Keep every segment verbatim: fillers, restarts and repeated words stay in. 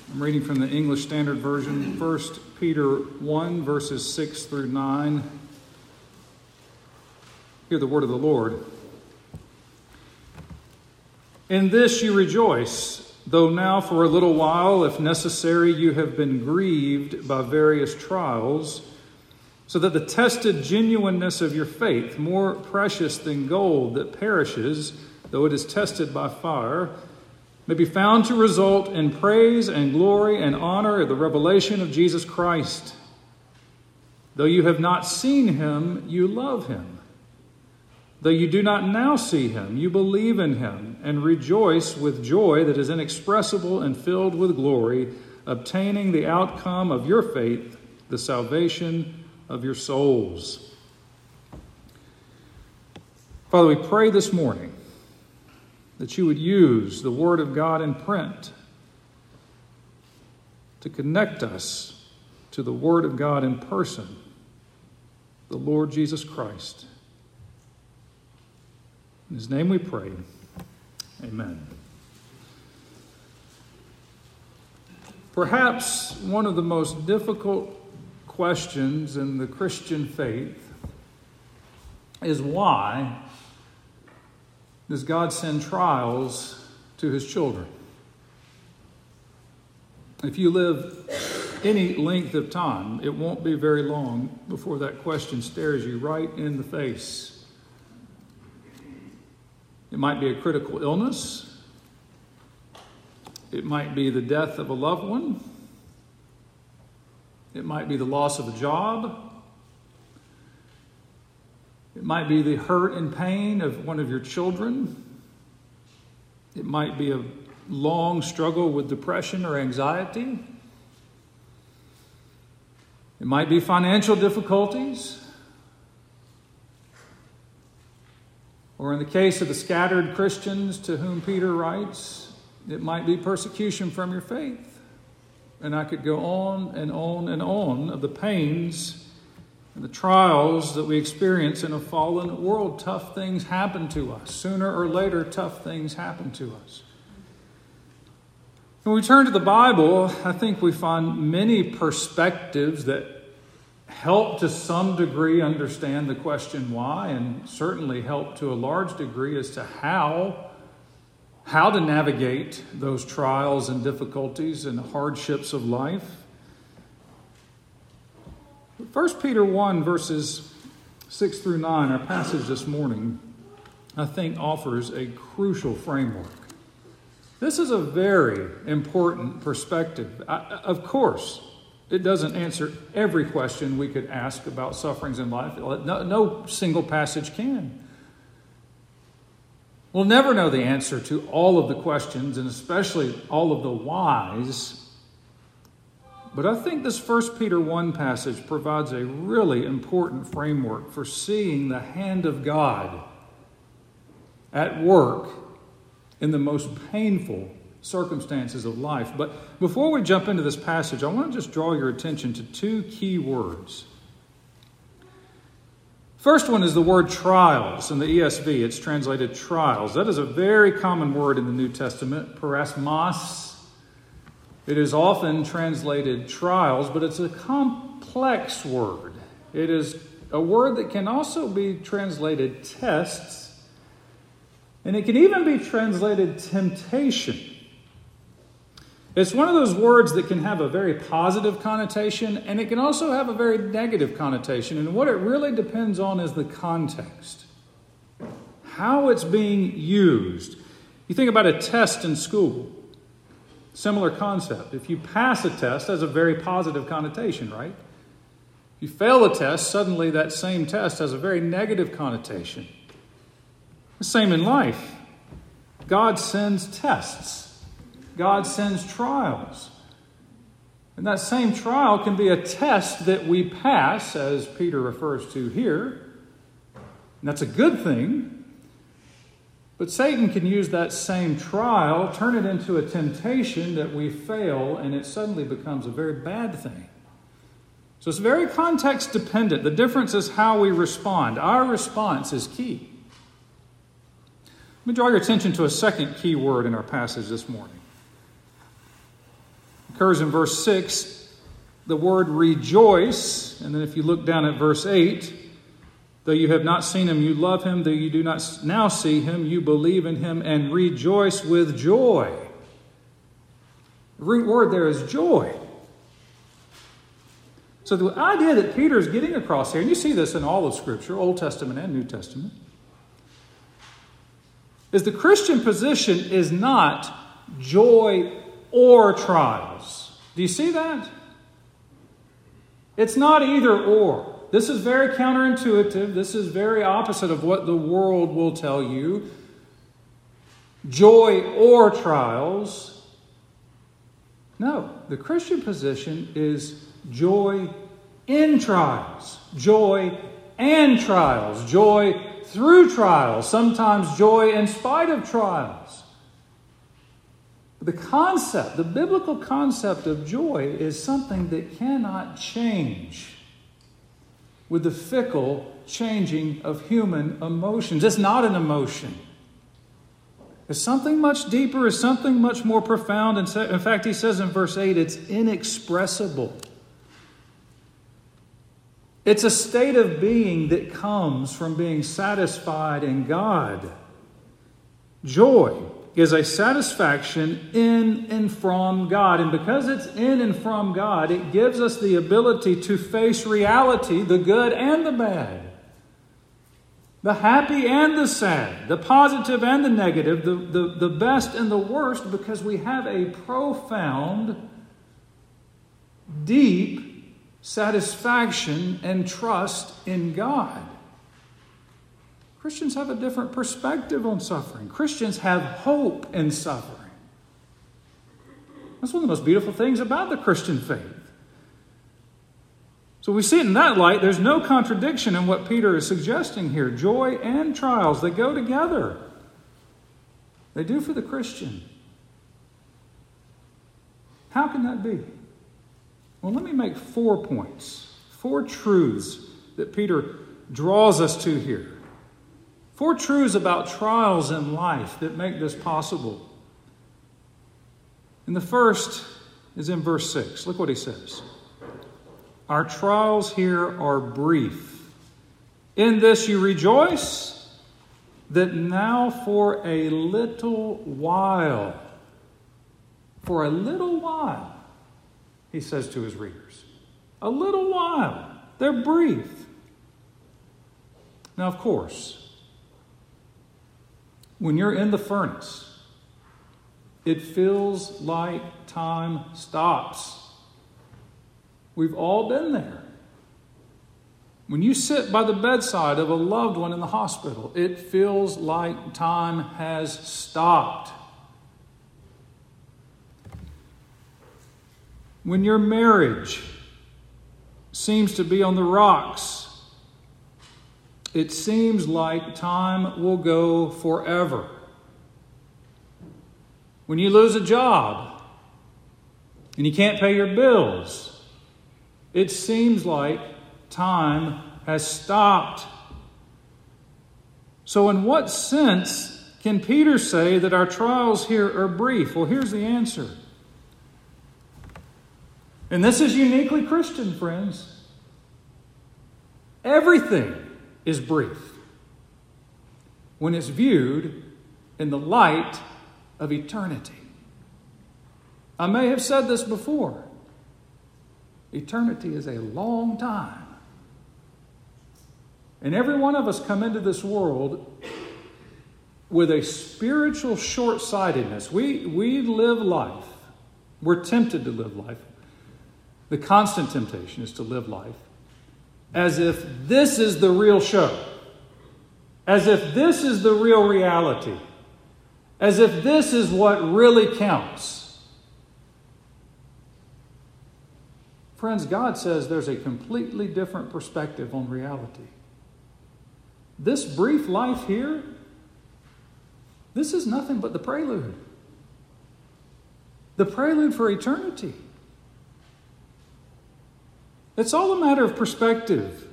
I'm reading from the English Standard Version, First Peter one, verses six through nine. Hear the word of the Lord. In this you rejoice, though now for a little while, if necessary, you have been grieved by various trials, so that the tested genuineness of your faith, more precious than gold that perishes, though it is tested by fire, may be found to result in praise and glory and honor at the revelation of Jesus Christ. Though you have not seen him, you love him. Though you do not now see him, you believe in him and rejoice with joy that is inexpressible and filled with glory, obtaining the outcome of your faith, the salvation of your souls. Father, we pray this morning that you would use the Word of God in print to connect us to the Word of God in person, the Lord Jesus Christ. In his name we pray. Amen. Perhaps one of the most difficult questions in the Christian faith is why does God send trials to his children? If you live any length of time, it won't be very long before that question stares you right in the face. It might be a critical illness. It might be the death of a loved one. It might be the loss of a job. It might be the hurt and pain of one of your children. It might be a long struggle with depression or anxiety. It might be financial difficulties. Or in the case of the scattered Christians to whom Peter writes, it might be persecution from your faith. And I could go on and on and on of the pains and the trials that we experience in a fallen world. Tough things happen to us. Sooner or later, tough things happen to us. When we turn to the Bible, I think we find many perspectives that help to some degree understand the question why, and certainly help to a large degree as to how, how to navigate those trials and difficulties and hardships of life. First Peter one, verses six through nine, our passage this morning, I think offers a crucial framework. This is a very important perspective. I, of course, it doesn't answer every question we could ask about sufferings in life. No, no single passage can. We'll never know the answer to all of the questions, and especially all of the whys. But I think this First Peter one passage provides a really important framework for seeing the hand of God at work in the most painful circumstances of life. But before we jump into this passage, I want to just draw your attention to two key words. First one is the word trials. In the E S V, it's translated trials. That is a very common word in the New Testament, parasmos. It is often translated trials, but it's a complex word. It is a word that can also be translated tests, and it can even be translated temptation. It's one of those words that can have a very positive connotation, and it can also have a very negative connotation. And what it really depends on is the context, how it's being used. You think about a test in school. Similar concept. If you pass a test, that's a very positive connotation, right? If you fail a test, suddenly that same test has a very negative connotation. The same in life. God sends tests. God sends trials. And that same trial can be a test that we pass, as Peter refers to here. And that's a good thing. But Satan can use that same trial, turn it into a temptation that we fail, and it suddenly becomes a very bad thing. So it's very context dependent. The difference is how we respond. Our response is key. Let me draw your attention to a second key word in our passage this morning. occurs in verse six, the word rejoice. And then if you look down at verse eight, though you have not seen him, you love him. Though you do not now see him, you believe in him and rejoice with joy. The root word there is joy. So the idea that Peter is getting across here, and you see this in all of Scripture, Old Testament and New Testament, is the Christian position is not joy or trials. Do you see that? It's not either or. This is very counterintuitive. This is very opposite of what the world will tell you. Joy or trials. No, the Christian position is joy in trials, joy and trials, joy through trials, sometimes joy in spite of trials. The concept, the biblical concept of joy is something that cannot change with the fickle changing of human emotions. It's not an emotion. It's something much deeper, it's something much more profound. In fact, he says in verse eight, it's inexpressible. It's a state of being that comes from being satisfied in God. Joy is a satisfaction in and from God. And because it's in and from God, it gives us the ability to face reality, the good and the bad, the happy and the sad, the positive and the negative, the, the, the best and the worst, because we have a profound, deep satisfaction and trust in God. Christians have a different perspective on suffering. Christians have hope in suffering. That's one of the most beautiful things about the Christian faith. So we see it in that light. There's no contradiction in what Peter is suggesting here. Joy and trials, they go together. They do for the Christian. How can that be? Well, let me make four points, four truths that Peter draws us to here. Four truths about trials in life that make this possible. And the first is in verse six. Look what he says. Our trials here are brief. In this you rejoice, that now for a little while, for a little while, he says to his readers, a little while. They're brief. Now, of course, when you're in the furnace, it feels like time stops. We've all been there. When you sit by the bedside of a loved one in the hospital, it feels like time has stopped. When your marriage seems to be on the rocks, it seems like time will go forever. When you lose a job and you can't pay your bills, it seems like time has stopped. So in what sense can Peter say that our trials here are brief? Well, here's the answer. And this is uniquely Christian, friends. Everything is brief when it's viewed in the light of eternity. I may have said this before. Eternity is a long time. And every one of us come into this world with a spiritual short-sightedness. We, we live life. We're tempted to live life. The constant temptation is to live life as if this is the real show, as if this is the real reality, as if this is what really counts. Friends, God says there's a completely different perspective on reality. This brief life here, this is nothing but the prelude. The prelude for eternity. It's all a matter of perspective.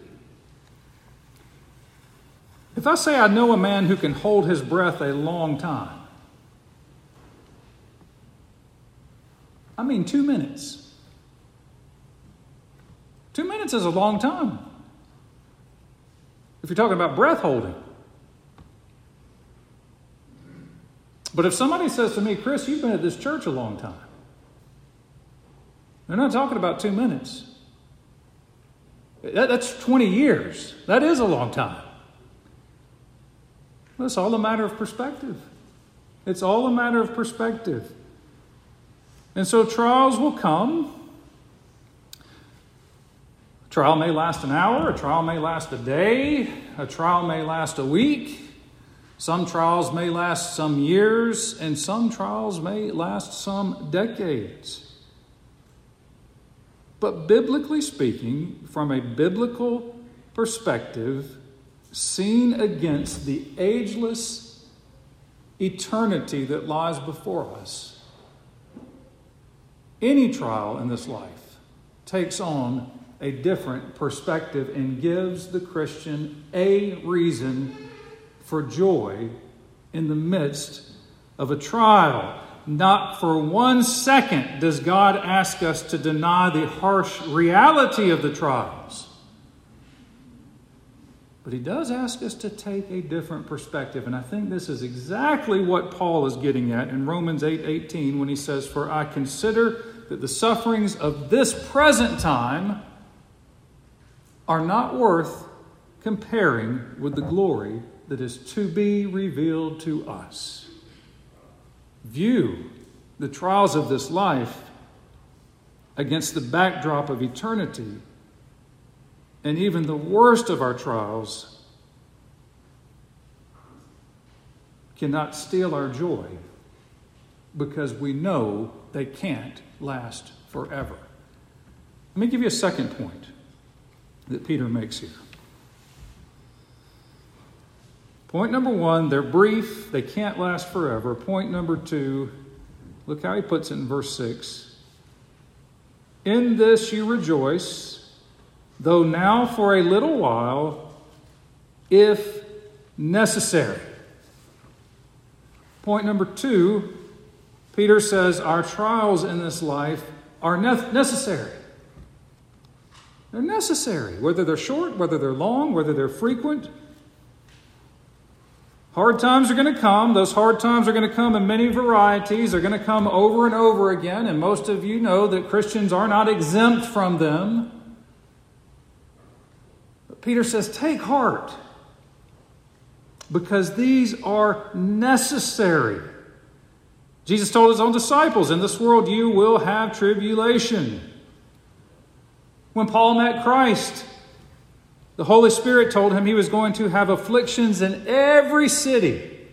If I say I know a man who can hold his breath a long time, I mean two minutes. Two minutes is a long time. If you're talking about breath holding. But if somebody says to me, Chris, you've been at this church a long time. They're not talking about two minutes. That, that's twenty years. That is a long time. Well, it's all a matter of perspective. It's all a matter of perspective. And so trials will come. A trial may last an hour. A trial may last a day. A trial may last a week. Some trials may last some years. And some trials may last some decades. But biblically speaking, from a biblical perspective, seen against the ageless eternity that lies before us, any trial in this life takes on a different perspective and gives the Christian a reason for joy in the midst of a trial. Not for one second does God ask us to deny the harsh reality of the trials. But he does ask us to take a different perspective. And I think this is exactly what Paul is getting at in Romans eight eighteen when he says, "For I consider that the sufferings of this present time are not worth comparing with the glory that is to be revealed to us." View the trials of this life against the backdrop of eternity. And even the worst of our trials cannot steal our joy because we know they can't last forever. Let me give you a second point that Peter makes here. Point number one, they're brief, they can't last forever. Point number two, look how he puts it in verse six. In this you rejoice, though now for a little while, if necessary. Point number two, Peter says our trials in this life are ne- necessary. They're necessary, whether they're short, whether they're long, whether they're frequent. Hard times are going to come. Those hard times are going to come in many varieties. They're going to come over and over again. And most of you know that Christians are not exempt from them. But Peter says, take heart, because these are necessary. Jesus told his own disciples, in this world you will have tribulation. When Paul met Christ, the Holy Spirit told him he was going to have afflictions in every city.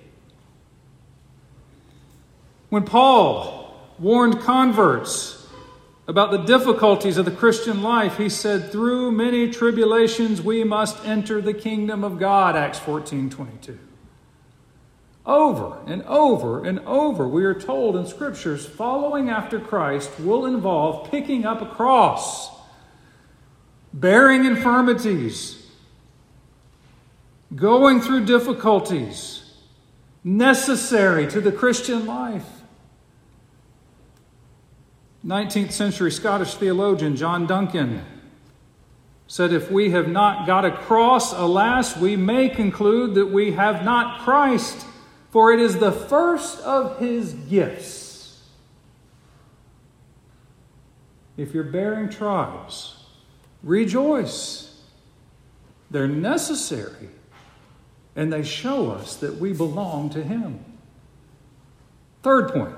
When Paul warned converts about the difficulties of the Christian life, he said, through many tribulations we must enter the kingdom of God, Acts fourteen twenty-two. Over and over and over, we are told in Scriptures, following after Christ will involve picking up a cross, bearing infirmities, going through difficulties necessary to the Christian life. nineteenth century Scottish theologian John Duncan said, if we have not got a cross, alas, we may conclude that we have not Christ, for it is the first of his gifts. If you're bearing trials, rejoice. They're necessary, and they show us that we belong to him. Third point.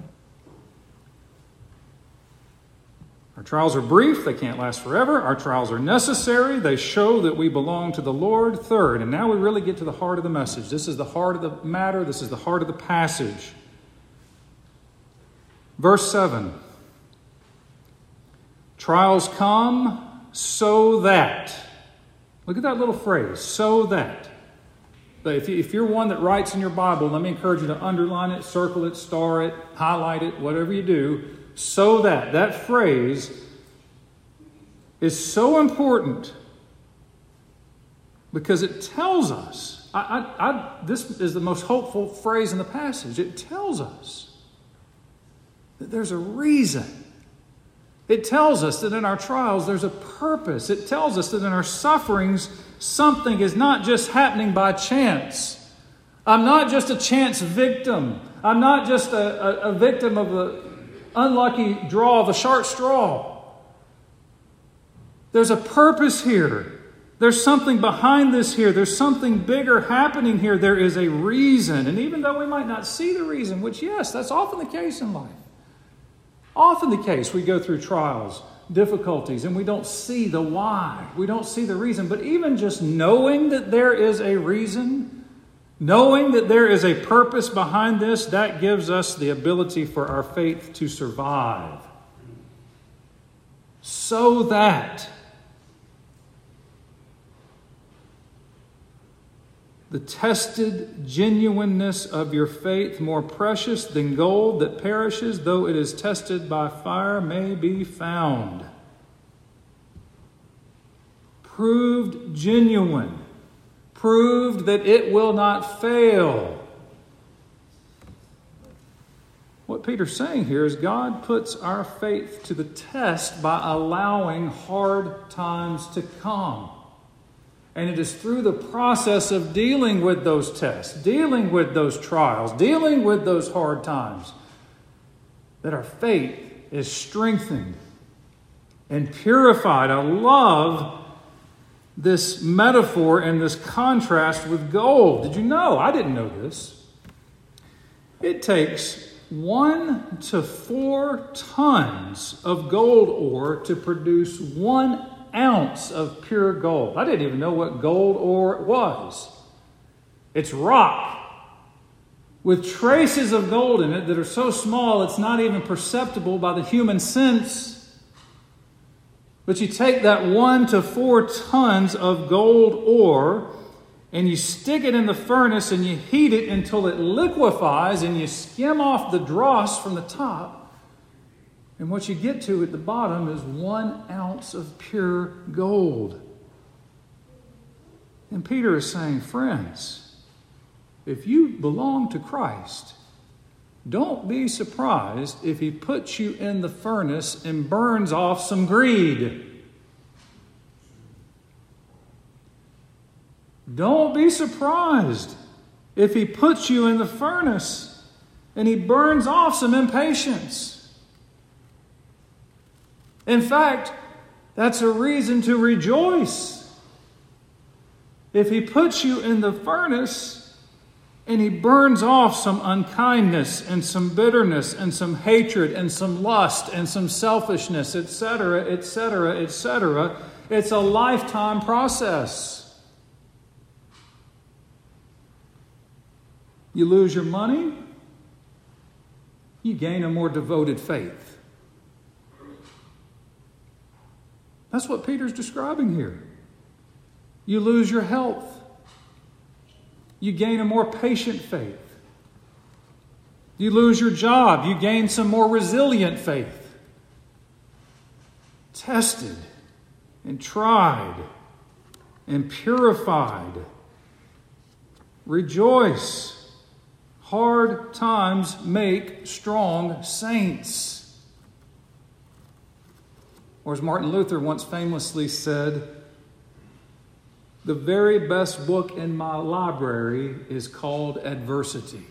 Our trials are brief, they can't last forever. Our trials are necessary, they show that we belong to the Lord. Third, and now we really get to the heart of the message. This is the heart of the matter, this is the heart of the passage. Verse seven. Trials come so that. Look at that little phrase, so that. But if, you, if you're one that writes in your Bible, let me encourage you to underline it, circle it, star it, highlight it, whatever you do. So that. That phrase is so important because it tells us. I, I, I, this is the most hopeful phrase in the passage. It tells us that there's a reason. It tells us that in our trials there's a purpose. It tells us that in our sufferings something is not just happening by chance. I'm not just a chance victim. I'm not just a, a, a victim of an unlucky draw of a short straw. There's a purpose here. There's something behind this here. There's something bigger happening here. There is a reason. And even though we might not see the reason, which, yes, that's often the case in life. Often the case, we go through trials, difficulties, and we don't see the why. We don't see the reason. But even just knowing that there is a reason, knowing that there is a purpose behind this, that gives us the ability for our faith to survive. So that the tested genuineness of your faith, more precious than gold that perishes, though it is tested by fire, may be found. Proved genuine. Proved that it will not fail. What Peter's saying here is God puts our faith to the test by allowing hard times to come. And it is through the process of dealing with those tests, dealing with those trials, dealing with those hard times, that our faith is strengthened and purified. I love this metaphor and this contrast with gold. Did you know? I didn't know this. It takes one to four tons of gold ore to produce one ounce of pure gold. I didn't even know what gold ore was. It's rock with traces of gold in it that are so small it's not even perceptible by the human sense. But you take that one to four tons of gold ore and you stick it in the furnace and you heat it until it liquefies and you skim off the dross from the top. And what you get to at the bottom is one ounce of pure gold. And Peter is saying, friends, if you belong to Christ, don't be surprised if he puts you in the furnace and burns off some greed. Don't be surprised if he puts you in the furnace and he burns off some impatience. In fact, that's a reason to rejoice. If he puts you in the furnace and he burns off some unkindness and some bitterness and some hatred and some lust and some selfishness, et cetera, et cetera, et cetera, it's a lifetime process. You lose your money, you gain a more devoted faith. That's what Peter's describing here. You lose your health. You gain a more patient faith. You lose your job. You gain some more resilient faith. Tested and tried and purified. Rejoice. Hard times make strong saints. Or as Martin Luther once famously said, the very best book in my library is called Adversity.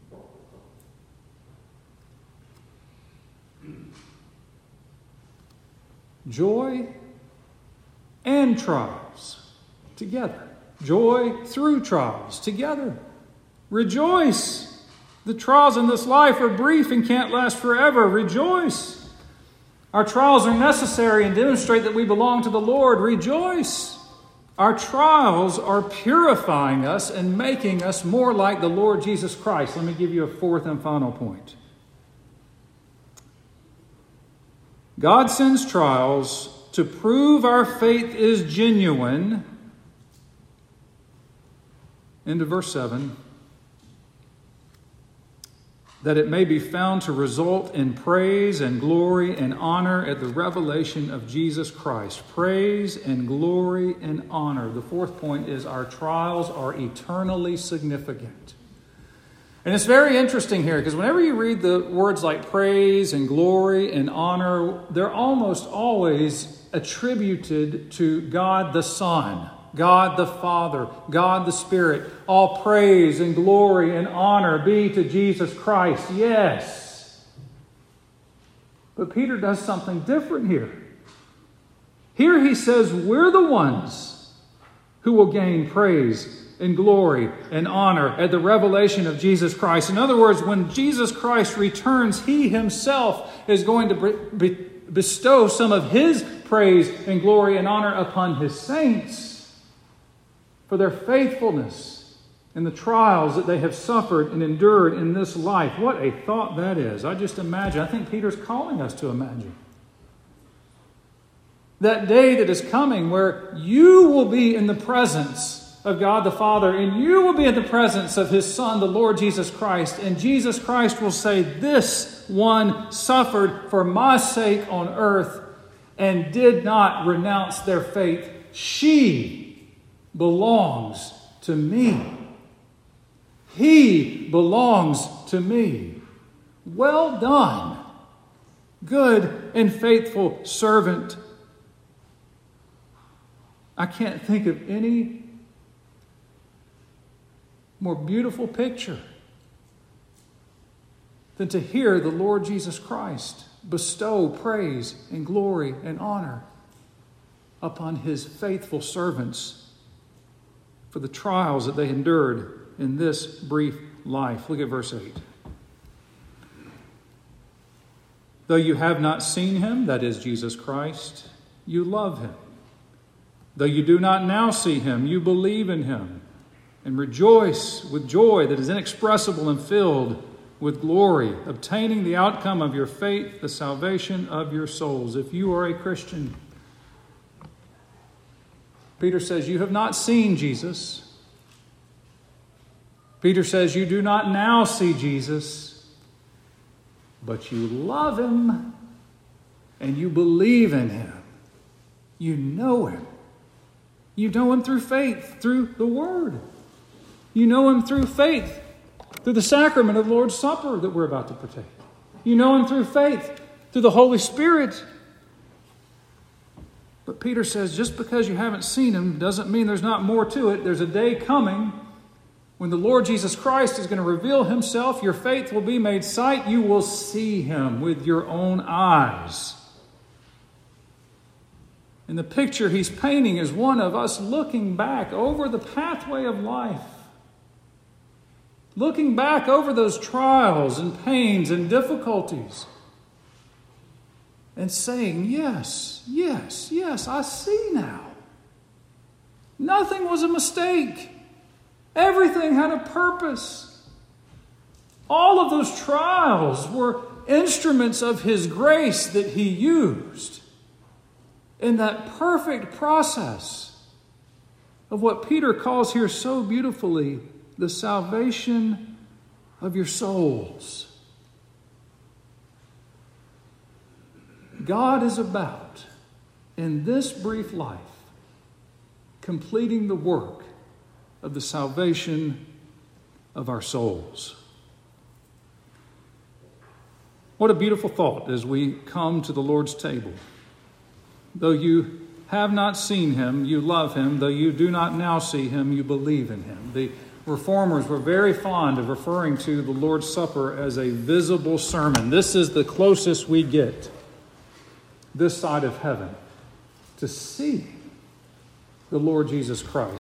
Joy and trials together. Joy through trials together. Rejoice. The trials in this life are brief and can't last forever. Rejoice. Our trials are necessary and demonstrate that we belong to the Lord. Rejoice. Our trials are purifying us and making us more like the Lord Jesus Christ. Let me give you a fourth and final point. God sends trials to prove our faith is genuine. Into verse seven. That it may be found to result in praise and glory and honor at the revelation of Jesus Christ. Praise and glory and honor. The fourth point is our trials are eternally significant. And it's very interesting here because whenever you read the words like praise and glory and honor, they're almost always attributed to God the Son, God the Father, God the Spirit. All praise and glory and honor be to Jesus Christ. Yes. But Peter does something different here. Here he says we're the ones who will gain praise and glory and honor at the revelation of Jesus Christ. In other words, when Jesus Christ returns, he himself is going to be, bestow some of his praise and glory and honor upon his saints for their faithfulness in the trials that they have suffered and endured in this life. What a thought that is. I just imagine. I think Peter's calling us to imagine that day that is coming where you will be in the presence of God the Father, and you will be in the presence of his Son, the Lord Jesus Christ. And Jesus Christ will say, this one suffered for my sake on earth and did not renounce their faith. She belongs to me. He belongs to me. Well done, good and faithful servant. I can't think of any more beautiful picture than to hear the Lord Jesus Christ bestow praise and glory and honor upon his faithful servants for the trials that they endured in this brief life. Look at verse eight. Though you have not seen him, that is Jesus Christ, you love him. Though you do not now see him, you believe in him and rejoice with joy that is inexpressible and filled with glory, obtaining the outcome of your faith, the salvation of your souls. If you are a Christian, Peter says, you have not seen Jesus. Peter says, you do not now see Jesus, but you love him and you believe in him. You know him. You know him through faith, through the Word. You know him through faith, through the sacrament of the Lord's Supper that we're about to partake. You know him through faith, through the Holy Spirit. But Peter says, just because you haven't seen him doesn't mean there's not more to it. There's a day coming when the Lord Jesus Christ is going to reveal himself. Your faith will be made sight. You will see him with your own eyes. And the picture he's painting is one of us looking back over the pathway of life. Looking back over those trials and pains and difficulties. And saying, yes, yes, yes, I see now. Nothing was a mistake. Everything had a purpose. All of those trials were instruments of his grace that he used in that perfect process of what Peter calls here so beautifully the salvation of your souls. God is about, in this brief life, completing the work of the salvation of our souls. What a beautiful thought as we come to the Lord's table. Though you have not seen him, you love him. Though you do not now see him, you believe in him. The Reformers were very fond of referring to the Lord's Supper as a visible sermon. This is the closest we get this side of heaven to see the Lord Jesus Christ.